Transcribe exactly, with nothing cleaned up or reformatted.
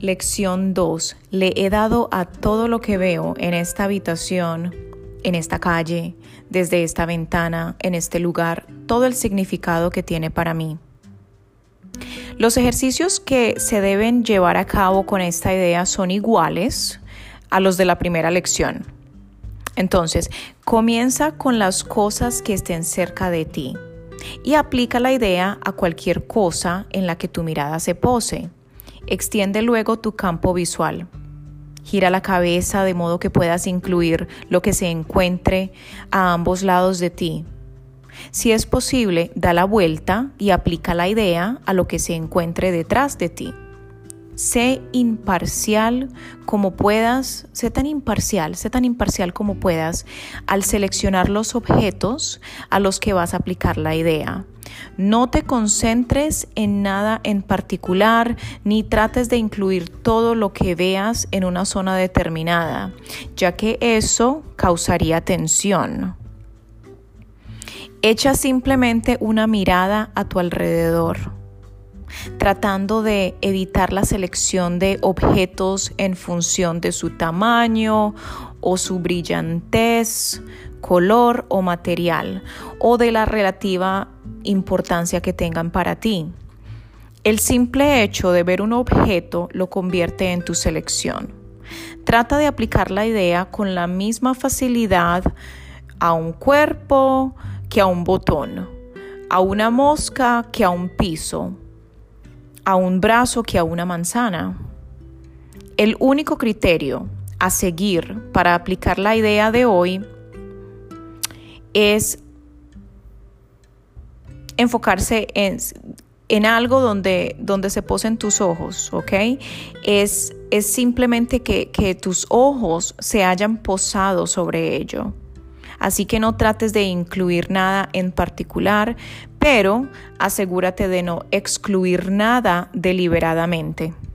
Lección dos. Le he dado a todo lo que veo en esta habitación, en esta calle, desde esta ventana, en este lugar, todo el significado que tiene para mí. Los ejercicios que se deben llevar a cabo con esta idea son iguales a los de la primera lección. Entonces, comienza con las cosas que estén cerca de ti y aplica la idea a cualquier cosa en la que tu mirada se pose. Extiende luego tu campo visual. Gira la cabeza de modo que puedas incluir lo que se encuentre a ambos lados de ti. Si es posible, da la vuelta y aplica la idea a lo que se encuentre detrás de ti. Sé imparcial como puedas, sé tan imparcial, sé tan imparcial como puedas al seleccionar los objetos a los que vas a aplicar la idea. No te concentres en nada en particular, ni trates de incluir todo lo que veas en una zona determinada, ya que eso causaría tensión. Echa simplemente una mirada a tu alrededor, tratando de evitar la selección de objetos en función de su tamaño o su brillantez, color o material, o de la relativa importancia que tengan para ti. El simple hecho de ver un objeto lo convierte en tu selección. Trata de aplicar la idea con la misma facilidad a un cuerpo que a un botón, a una mosca que a un piso, a un brazo que a una manzana. El único criterio a seguir para aplicar la idea de hoy es enfocarse en, en algo donde, donde se posen tus ojos, ¿ok? Es, es simplemente que, que tus ojos se hayan posado sobre ello. Así que no trates de incluir nada en particular, pero asegúrate de no excluir nada deliberadamente.